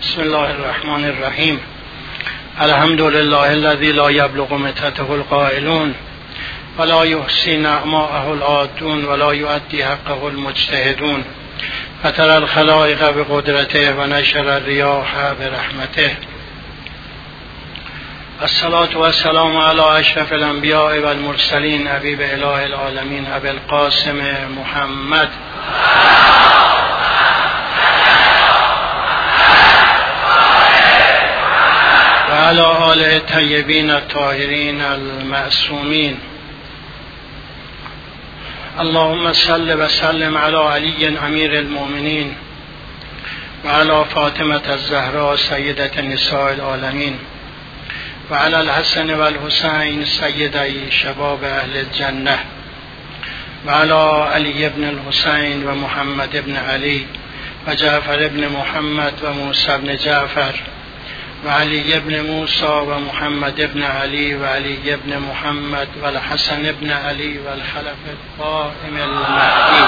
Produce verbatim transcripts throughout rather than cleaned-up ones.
بسم الله الرحمن الرحیم. الحمد لله الذي لا يبلغ متته القائلون ولا يحصي نعماءه العادون ولا يؤدي حقه المجتهدون فترى الخلائق بقدرته ونشر الرياح برحمته. الصلاة والسلام على اشرف الانبیاء والمرسلین حبیب اله العالمین ابی القاسم محمد و علی آله الطیبین الطاهرین المعصومین. اللهم صل و سلم علی علی امیر المؤمنین و علی فاطمة الزهراء سیدة نساء العالمین و علی الحسن و الحسین سیدی شباب اهل الجنه و علی علی ابن الحسین و محمد ابن علی و جعفر ابن محمد و موسی ابن جعفر و علی ابن موسی و محمد ابن علی و علی ابن محمد و الحسن ابن علی و الخلف القائم المهدی.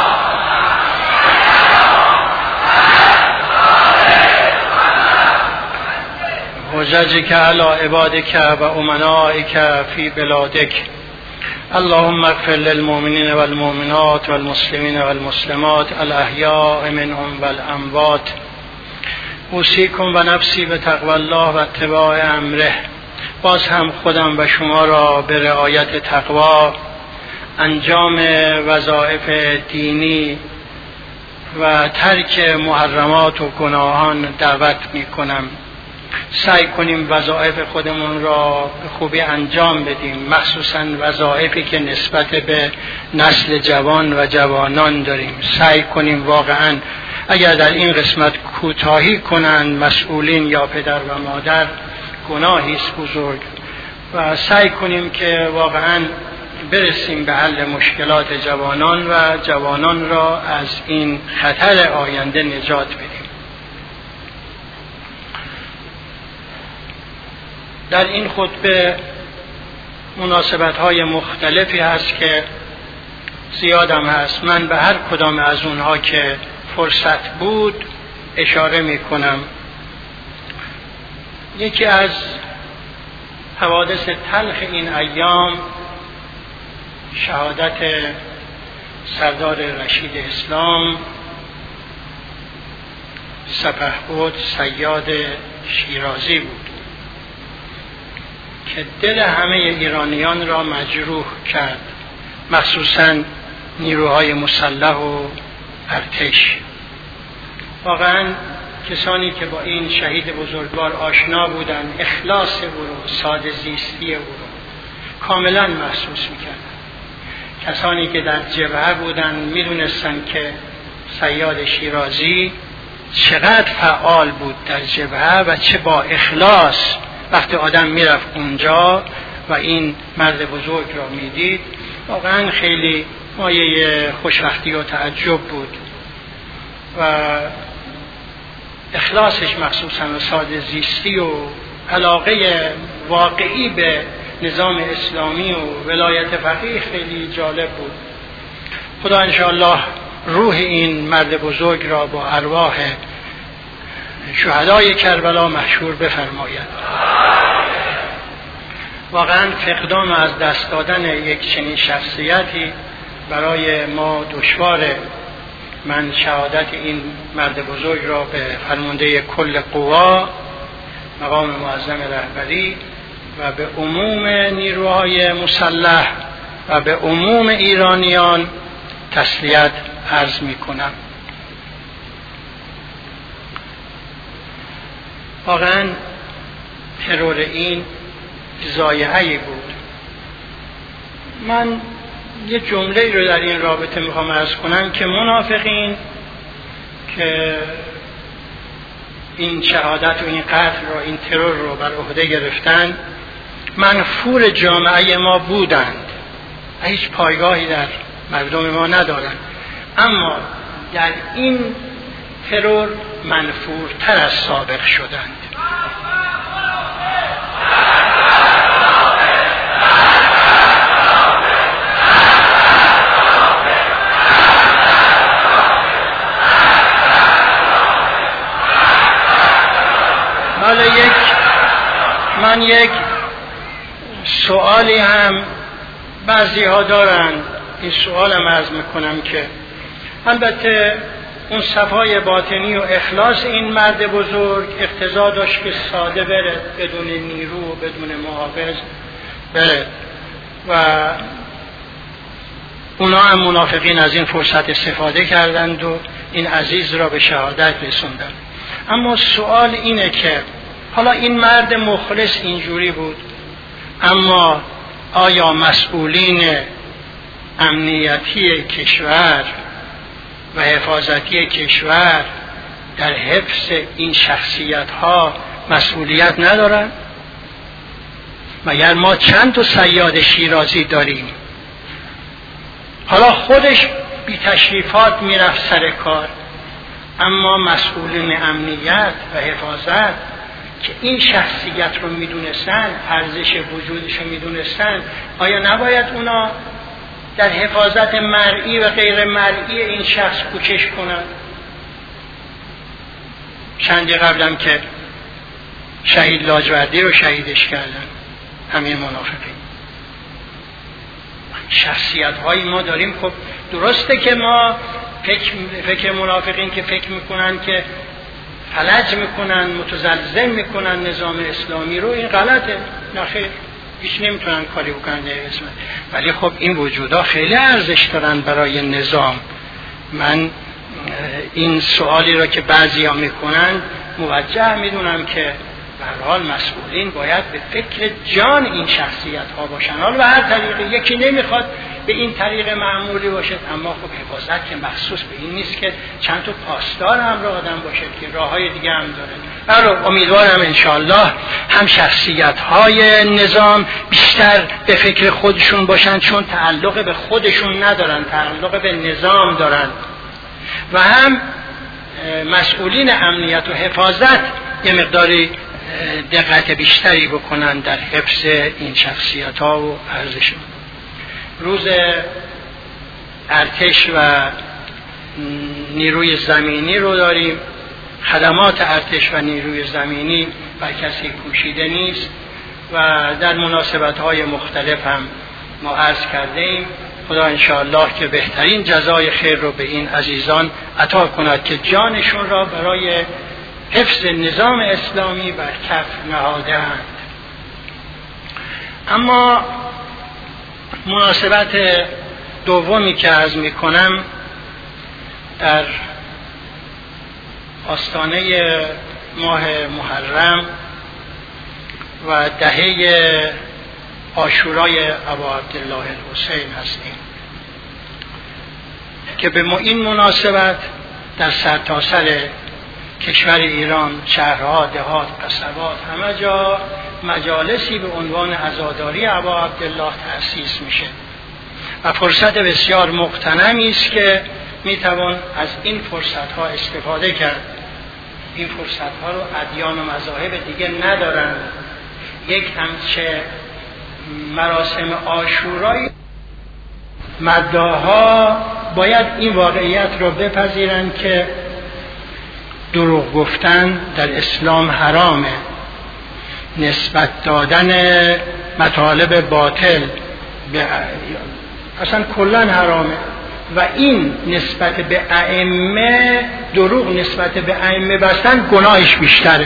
حججك على عبادك و امنائك في بلادك. اللهم اغفر للمؤمنين والمؤمنات والمسلمين والمسلمات الاحياء منهم والاموات. اوصیکم و نفسی به تقوی الله و اتباع امره. باز هم خودم و شما را به رعایت تقوا، انجام وظایف دینی و ترک محرمات و گناهان دعوت می کنم. سعی کنیم وظایف خودمون را به خوبی انجام بدیم، مخصوصا وظایفی که نسبت به نسل جوان و جوانان داریم. سعی کنیم واقعا اگر در این قسمت کوتاهی کنند مسئولین یا پدر و مادر، گناهی است بزرگ، و سعی کنیم که واقعا برسیم به حل مشکلات جوانان و جوانان را از این خطر آینده نجات بدیم. در این خطبه مناسبت‌های مختلفی هست که زیادم هست. من به هر کدام از اونها که فرصت بود اشاره می کنم. یکی از حوادث تلخ این ایام شهادت سردار رشید اسلام سپهبد صیاد شیرازی بود که دل همه ایرانیان را مجروح کرد، مخصوصاً نیروهای مسلح و ارتش. واقعاً کسانی که با این شهید بزرگوار آشنا بودند، اخلاص او رو، ساده زیستی او رو کاملاً محسوس می‌کردند. کسانی که در جبهه بودند می‌دونستند که صیاد شیرازی چقدر فعال بود در جبهه و چه با اخلاص وقتی آدم میرفت اونجا و این مرد بزرگ را میدید، واقعا خیلی مایه خوشبختی و تعجب بود و اخلاصش مخصوصا و ساده زیستی و علاقه واقعی به نظام اسلامی و ولایت فقیه خیلی جالب بود. خدا انشاءالله روح این مرد بزرگ را با ارواح شهدای کربلا محشور بفرماید. واقعا فقدان و از دست دادن یک چنین شخصیتی برای ما دشواره. من شهادت این مرد بزرگ را به فرمانده کل قوا، مقام معظم رهبری و به عموم نیروهای مسلح و به عموم ایرانیان تسلیت عرض می کنم. واقعا ترور این ضایعه‌ای بود. من یه جمله رو در این رابطه میخوام عرض کنم که منافقین که این شهادت و این قتل رو، این ترور رو بر عهده گرفتن، منفور جامعه ما بودند، هیچ پایگاهی در مردم ما ندارند، اما در این ترور منفورتر از سابق شدند. یک سوالی هم بعضی ها دارن، این سوال هم عرض میکنم که البته اون صفای باطنی و اخلاص این مرد بزرگ اقتضا داشت که ساده بره، بدون نیرو و بدون محافظ بره و اونا هم منافقین از این فرصت استفاده کردند و این عزیز را به شهادت رسوندند. اما سوال اینه که حالا این مرد مخلص اینجوری بود، اما آیا مسئولین امنیتی کشور و حفاظتی کشور در حفظ این شخصیت ها مسئولیت ندارن؟ مگر ما چند تا صیاد شیرازی داریم؟ حالا خودش بی تشریفات میرفت سر کار، اما مسئولین امنیت و حفاظت که این شخصیت رو میدونستن، ارزش وجودش رو میدونستن، آیا نباید اونا در حفاظت مرئی و غیر مرئی این شخص کوشش کنن؟ چندی قبلم که شهید لاجوردی رو شهیدش کردن همین منافقین. شخصیت های ما داریم. خب درسته که ما فکر, فکر منافقین که فکر میکنن که فلج میکنن، متزلزل میکنن نظام اسلامی رو، این غلطه. نخیر، هیچ نمیتونن کاری بکنن در اسم. ولی خب این وجودا خیلی ارزش دارن برای نظام. من این سوالی را که بعضی ها میکنن موجه میدونم که به هر حال مسئولین باید به فکر جان این شخصیت ها باشن. حالا به هر طریقی، یکی نمیخواد به این طریق معمولی باشد، اما خب حفاظت که مخصوص به این نیست که چند تا پاسدار همراه آدم باشد، که راه های دیگه هم داره. برای امیدوارم انشاءالله هم شخصیت های نظام بیشتر به فکر خودشون باشن، چون تعلق به خودشون ندارن، تعلق به نظام دارن، و هم مسئولین امنیت و حفاظت یه مقداری دقت بیشتری بکنن در حفظ این شخصیت ها و ارزششون. روز ارتش و نیروی زمینی رو داریم. خدمات ارتش و نیروی زمینی بر کسی پوشیده نیست و در مناسبت های مختلف هم ما عرض کرده ایم. خدا انشاءالله که بهترین جزای خیر رو به این عزیزان عطا کند که جانشون را برای حفظ نظام اسلامی بر کف نهاده‌اند. اما مناسبت دومی که عرض میکنم در آستانه ماه محرم و دهه عاشورای ابا عبدالله الحسین هستیم که به این مناسبت در سرتاسر کشور ایران، شهرها، دهات، قصبات، همه جا مجالسی به عنوان عزاداری ابا عبدالله تأسیس میشه و فرصت بسیار مغتنمی است که میتوان از این فرصت ها استفاده کرد. این فرصت ها رو ادیان و مذاهب دیگه ندارن. یک همچه مراسم عاشورایی، مداها باید این واقعیت رو بپذیرند که دروغ گفتن در اسلام حرامه، نسبت دادن مطالب باطل به اصلا کلن حرامه و این نسبت به ائمه، دروغ نسبت به ائمه بستن گناهش بیشتره.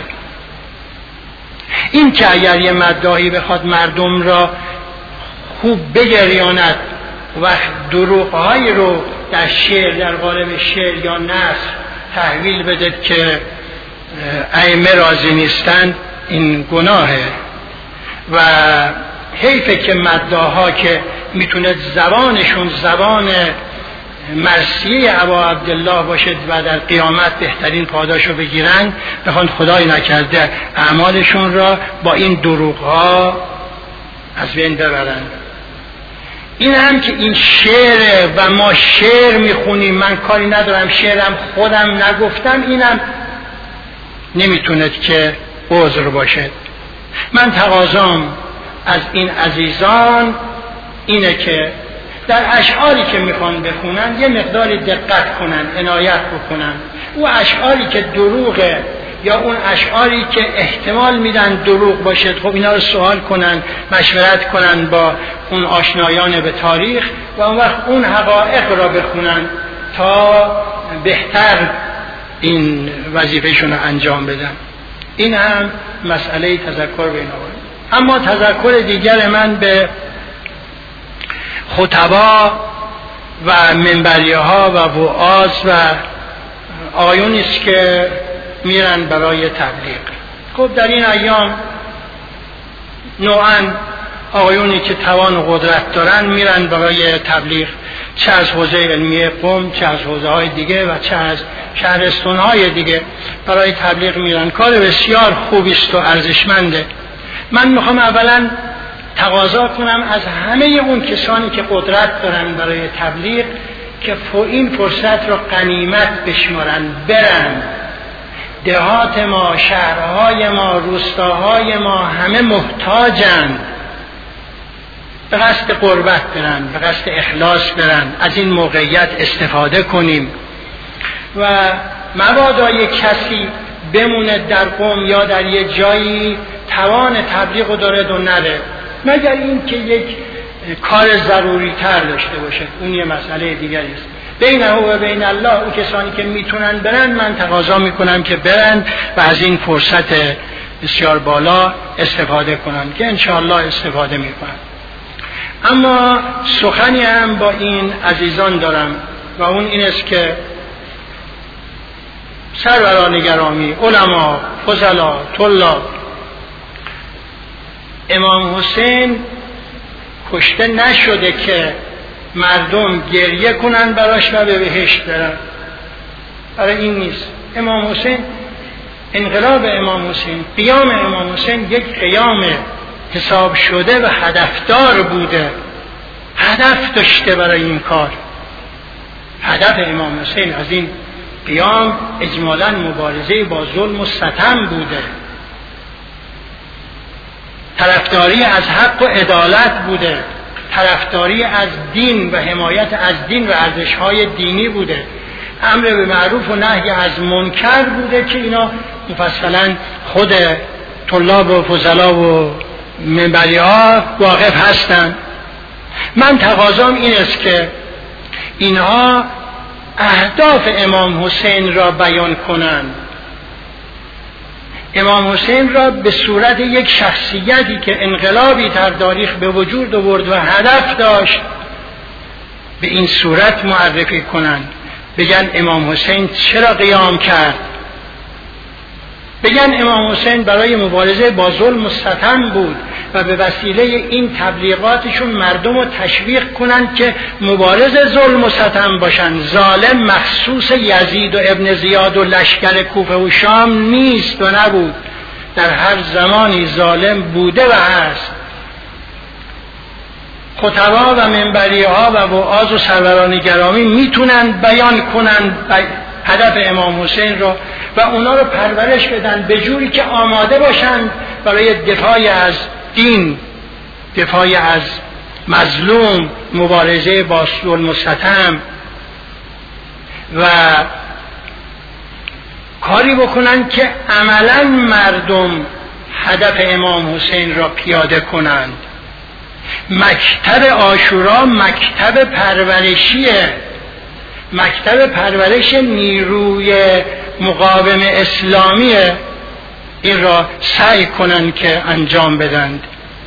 این که اگر یه مداحی بخواد مردم را خوب بگریاند و دروغ‌هایی رو در شعر، در قالب شعر یا نثر تحویل بده که ائمه راضی نیستند، این گناهه و حیفه که مداحا که میتونه زبانشون زبان مرثیه ابا عبدالله باشد و در قیامت بهترین پاداشو بگیرن، بخوان خدای نکرده اعمالشون را با این دروغ‌ها از بین ببرن. این هم که این شعر و ما شعر میخونیم، من کاری ندارم، شعرم خودم نگفتم، اینم نمیتوند که عذر باشه. من تقاضام از این عزیزان اینه که در اشعاری که میخوان بخونن یه مقدار دقت کنن، عنایت بکنن. او اشعاری که دروغ یا اون اشعاری که احتمال میدن دروغ باشه، خب اینا رو سوال کنن، مشورت کنن با اون آشنایان به تاریخ و اون وقت اون حقایق را بخونن تا بهتر این وظیفهشون رو انجام بدن. این هم مسئله تذکر بین آورد. اما تذکر دیگر من به خطبا و منبریه ها و وعاظ و آقایونی است که میرن برای تبلیغ. خب در این ایام نوعاً آقایونی که توان و قدرت دارن میرن برای تبلیغ، چه از حوزه علمی قم، چه از حوزه های دیگه و چه از شهرستان های دیگه برای تبلیغ میرن. کار بسیار خوبی است و ارزشمنده. من میخوام اولا تقاضا کنم از همه اون کسانی که قدرت دارن برای تبلیغ که این فرصت را غنیمت بشمارن، برن. دهات ما، شهرهای ما، روستاهای ما همه محتاجن. به قصد قربت برن، به قصد اخلاص برن، از این موقعیت استفاده کنیم و مبادا یک کسی بمونه در قم یا در یک جایی توان تبلیغ داره و نره، مگر این که یک کار ضروری تر داشته باشه، اون یه مسئله دیگری است. بینه و بین الله، اون کسانی که میتونن برن من تقاضا میکنم که برن و از این فرصت بسیار بالا استفاده کنن که انشاءالله استفاده میکنن. اما سخنی هم با این عزیزان دارم و اون این است که سروران گرامی، علما، فضلا، طلاب، امام حسین کشته نشده که مردم گریه کنن براش و به بهشت برن. برای این نیست. امام حسین، انقلاب امام حسین، قیام امام حسین یک قیام حساب شده و هدفدار بوده، هدف داشته برای این کار. هدف امام حسین از این قیام اجمالاً مبارزه با ظلم و ستم بوده، طرفداری از حق و عدالت بوده، طرفداری از دین و حمایت از دین و ارزش‌های دینی بوده، امر به معروف و نهی از منکر بوده که اینا مفصلاً خود طلاب و فضلا و منبری‌ها واقف هستند. من تقاضام این است که اینها اهداف امام حسین را بیان کنند، امام حسین را به صورت یک شخصیتی که انقلابی در تاریخ به وجود آورد و هدف داشت به این صورت معرفی کنند. بگن امام حسین چرا قیام کرد، بگن امام حسین برای مبارزه با ظلم و ستم بود و به وسیله این تبلیغاتشون مردم رو تشویق کنند که مبارز ظلم و ستم باشن. ظالم مخصوص یزید و ابن زیاد و لشکر کوفه و شام نیست و نبود، در هر زمانی ظالم بوده و هست. خطبا و منبریه ها و وعاظ و سروران گرامی میتونن بیان کنن هدف امام حسین رو و اونا رو پرورش بدن به جوری که آماده باشند برای دفاع از دین، دفاع از مظلوم، مبارزه با ظلم و ستم و کاری بکنن که عملا مردم هدف امام حسین را پیاده کنند. مکتب عاشورا مکتب پرورشیه، مکتب پرورش نیروی مقاوم اسلامیه. این را سعی کنند که انجام بدند،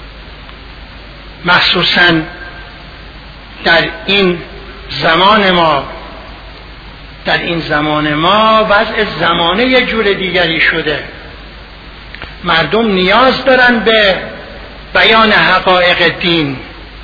مخصوصاً در این زمان ما. در این زمان ما وضع زمانه یه جور دیگری شده، مردم نیاز دارن به بیان حقایق دین.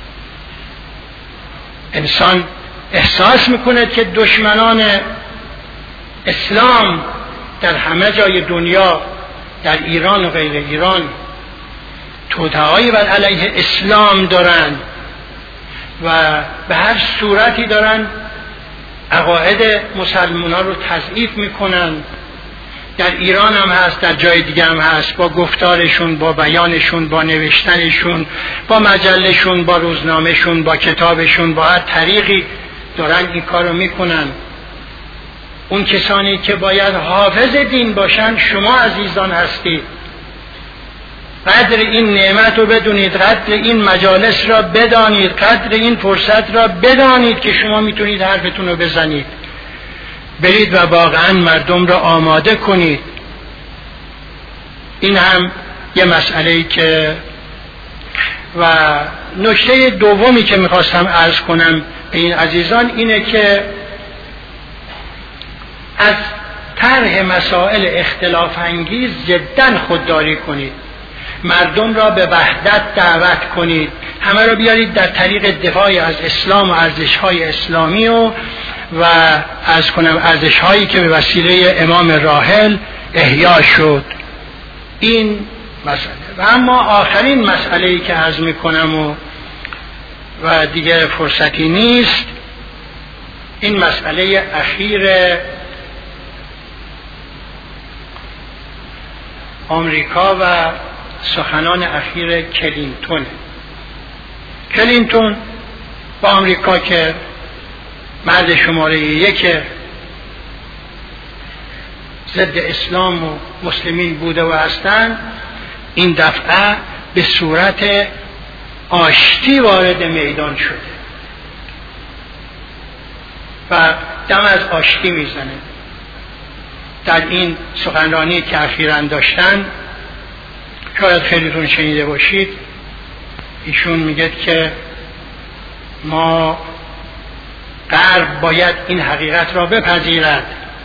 انسان احساس میکنه که دشمنان اسلام در همه جای دنیا، در ایران و غیر ایران، توطئه‌ای بر علیه اسلام دارن و به هر صورتی دارن عقاید مسلمانان رو تضعیف میکنن. در ایران هم هست، در جای دیگه هم هست، با گفتارشون، با بیانشون، با نوشتنشون، با مجلشون، با روزنامهشون، با کتابشون، با هر طریقی دارن این کار رو میکنن. اون کسانی که باید حافظ دین باشن شما عزیزان هستید. قدر این نعمت رو بدونید، قدر این مجالس را بدانید، قدر این فرصت را بدانید که شما میتونید حرفتون رو بزنید. برید و واقعا مردم را آماده کنید. این هم یه مسئله‌ای که و نکته دومی که میخواستم عرض کنم به این عزیزان اینه که از طرح مسائل اختلاف انگیز جداً خودداری کنید. مردم را به وحدت دعوت کنید. همه را بیارید در طریق دفاع از اسلام و ارزش‌های اسلامی و و عرض کنم ارزش‌هایی که به وسیله امام راحل احیا شد. این مسئله. و اما آخرین مسئله‌ای که عرض می‌کنم و و دیگه فرصتی نیست، این مسئله اخیر آمریکا و سخنان اخیر کلینتون. کلینتون با آمریکا که مرد شماره یک ضد اسلام و مسلمین بوده و هستند، این دفعه به صورت آشتی وارد میدان شده و دم از آشتی میزنه. در این سخنرانی که اخیراً داشتن، شاید خیلیتون شنیده باشید، ایشون میگه که ما غرب باید این حقیقت را بپذیرد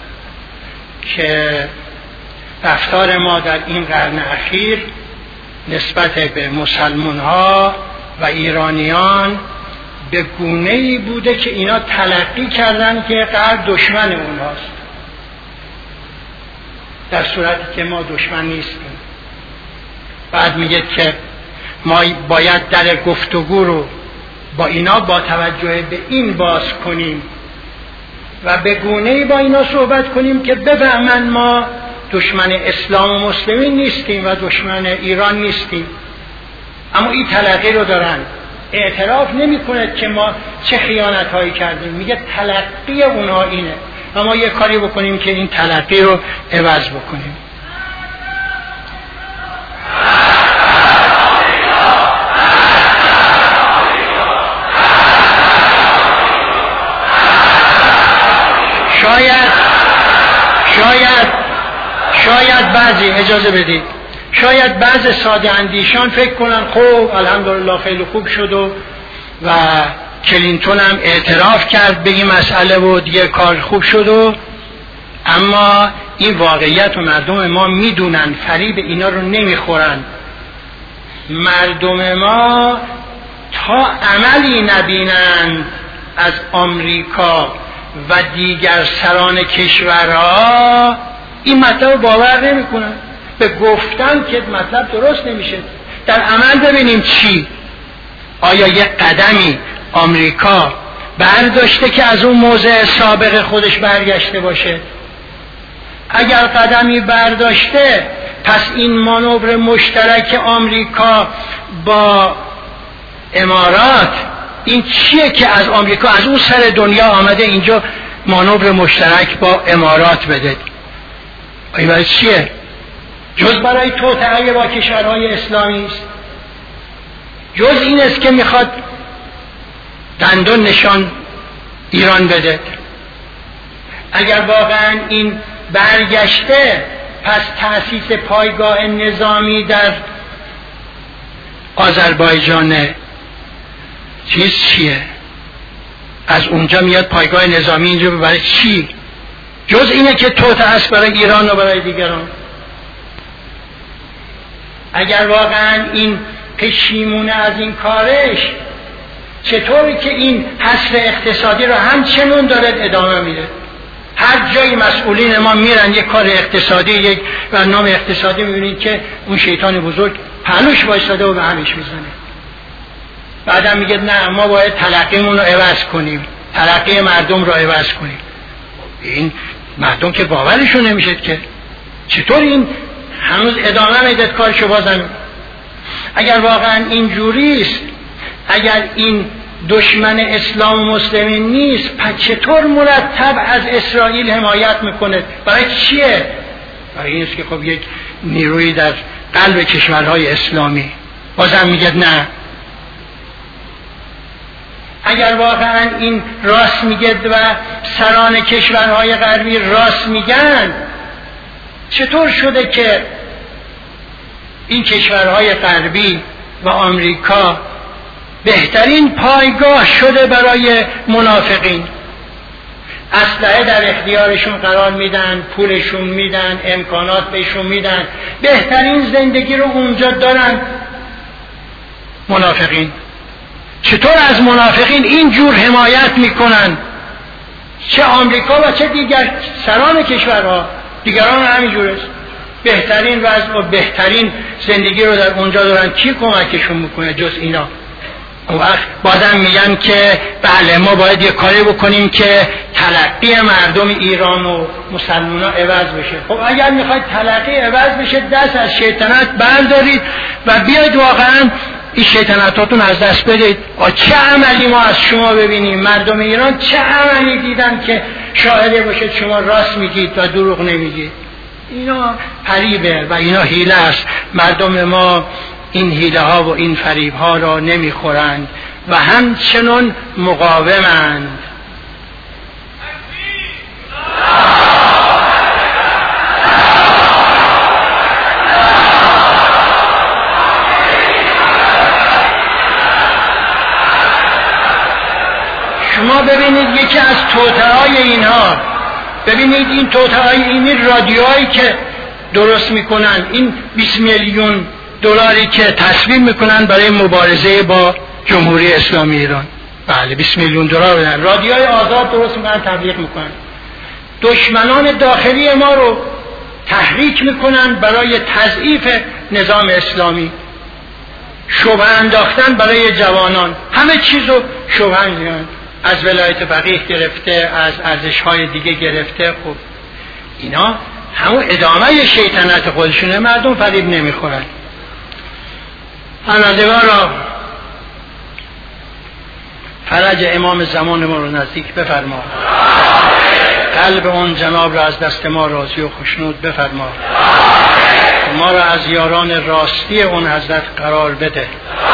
که رفتار ما در این قرن اخیر نسبت به مسلمان ها و ایرانیان به گونه‌ای بوده که اینا تلقی کردن که غرب دشمن اونهاست، در صورتی که ما دشمن نیستیم. بعد میگه که ما باید در گفتگو رو با اینا با توجه به این باز کنیم و به گونه‌ای با اینا صحبت کنیم که بفهمن ما دشمن اسلام و مسلمین نیستیم و دشمن ایران نیستیم. اما این تلقی رو دارن، اعتراف نمی کند که ما چه خیانت هایی کردیم، میگه تلقی اونها اینه و ما یه کاری بکنیم که این تلقی رو عوض بکنیم. شاید شاید شاید بعضی اجازه بدید شاید بعضی ساده اندیشان فکر کنن خب الحمدلله خیلی خوب شد و و کلینتون هم اعتراف کرد به این مسئله و دیگه کار خوب شد و اما این واقعیت و مردم ما میدونن، فریب اینا رو نمیخورن. مردم ما تا عملی نبینند از آمریکا و دیگر سران کشورها این مطلب باور نمی کنن. به گفتن که مطلب درست نمیشه، در عمل ببینیم چی. آیا یک قدمی آمریکا برداشته که از اون موضع سابق خودش برگشته باشه؟ اگر قدمی برداشته، پس این مانور مشترک آمریکا با امارات این چیه که از آمریکا از اون سر دنیا آمده اینجا مانور مشترک با امارات بده؟ این برای چیه؟ جز برای توطئه با کشورهای اسلامی است؟ جز این است که میخواد دندون نشان ایران بده؟ اگر واقعا این برگشته، پس تأسیس پایگاه نظامی در آذربایجان چیز چیه؟ از اونجا میاد پایگاه نظامی اینجا برای چی؟ جز اینه که توطئه است برای ایران و برای دیگران. اگر واقعا این پشیمونه از این کارش، چطوری که این حصر اقتصادی رو همچنون دارد ادامه میده؟ هر جای مسئولین ما میرن یک کار اقتصادی، یک برنامه اقتصادی، میبینید که اون شیطان بزرگ پهلوش وایساده و به همش میزنه. بعدم میگه نه ما باید تلقیمون رو عوض کنیم، تلقی مردم رو عوض کنیم. این مردم که باورشون نمیشه که چطور این هنوز ادامه میده کارشو. بازم اگر واقعا این جوریست، اگر این دشمن اسلام و مسلمین نیست، پس چطور مرتب از اسرائیل حمایت میکنه؟ برای چیه؟ برای این است که خب یک نیروی در قلب کشورهای اسلامی. بازم میگه نه، اگر واقعا این راست میگه و سران کشورهای غربی راست میگن، چطور شده که این کشورهای غربی و آمریکا بهترین پایگاه شده برای منافقین؟ اسلحه در اختیارشون قرار میدن، پولشون میدن، امکانات بهشون میدن، بهترین زندگی رو اونجا دارن منافقین. چطور از منافقین اینجور حمایت میکنن؟ چه آمریکا و چه دیگر سران کشورها دیگران همینجور است. بهترین وضع و بهترین زندگی رو در اونجا دارن. کی کمکشون میکنه جز اینا؟ اون وقت بازم میگن که بله ما باید یه کاری بکنیم که تلقی مردم ایران و مسلمان ها عوض بشه. خب اگر میخواید تلقی عوض بشه، دست از شیطنت بردارید و بیاید واقعا این شیطنتاتون از دست بدید. چه عملی ما از شما ببینیم؟ مردم ایران چه عملی دیدن که شاهده باشید شما راست میگید و دروغ نمیگید؟ اینا فریبه و اینا حیله است. مردم ما این حیله ها و این فریب ها را نمیخورند و همچنان مقاومند. شما ببینید یکی از توطئه‌های اینها، ببینید این توطئه‌های این رادیوهایی که درست میکنن، این بیست میلیون دلاری که تصویب میکنن برای مبارزه با جمهوری اسلامی ایران. بله بیست میلیون دلار بدن، رادیوهای آزاد درست میکنن، تبلیغ میکنن، دشمنان داخلی ما رو تحریک میکنن برای تضعیف نظام اسلامی، شبهه انداختن برای جوانان، همه چیز رو شبهه میکنن، از ولایت فقیه گرفته، از ارزش‌های دیگه گرفته. خب اینا همون ادامه شیطنت خودشونه. مردم فریب نمیخورن. پروردگارا فرج امام زمان ما رو نزدیک بفرما، قلب اون جناب را از دست ما راضی و خوشنود بفرما، ما را از یاران راستی اون حضرت قرار بده.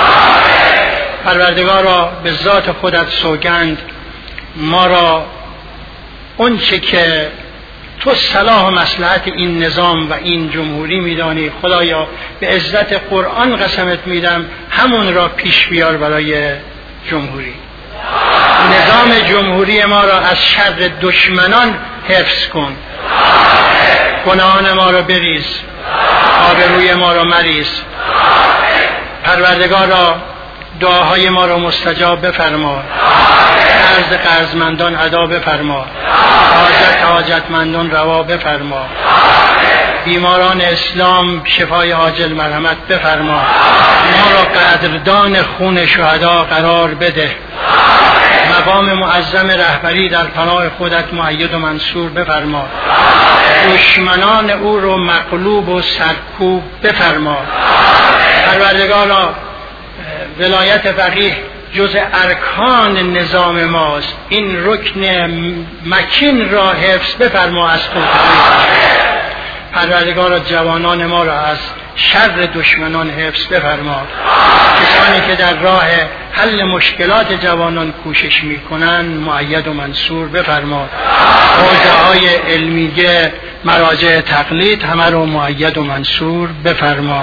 پروردگارا به ذات خودت سوگند، ما را اون چه که تو صلاح و مصلحت این نظام و این جمهوری میدانی، خدایا به عزت قرآن قسمت میدم همون را پیش بیار برای جمهوری. نظام جمهوری ما را از شر دشمنان حفظ کن، گناهان ما را بریز، آبروی ما را مریز. پروردگارا دعاهای ما را مستجاب بفرما، قرض قرضمندان ادا بفرما، حاجت حاجتمندان روا بفرما، بیماران اسلام شفای عاجل مرحمت بفرما، ما را قدردان خون شهدا قرار بده، مقام معظم رهبری در پناه خودت مؤید و منصور بفرما، دشمنان او رو مغلوب و سرکوب بفرما. پروردگارا ولایت فقیه جز ارکان نظام ماست، این رکن مکین را حفظ بفرما از توطئه. پروردگار جوانان ما را از شر دشمنان حفظ بفرما، کسانی که در راه حل مشکلات جوانان کوشش میکنن مؤید و منصور بفرما، حوزه های علمیه مراجع تقلید همه رو مؤید و منصور بفرما.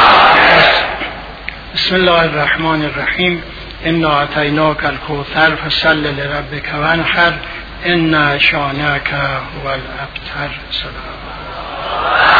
بسم الله الرحمن الرحیم. انا اعطیناک الکوثر فصل لربک وانحر ان شانئک هو الابتر. سلام.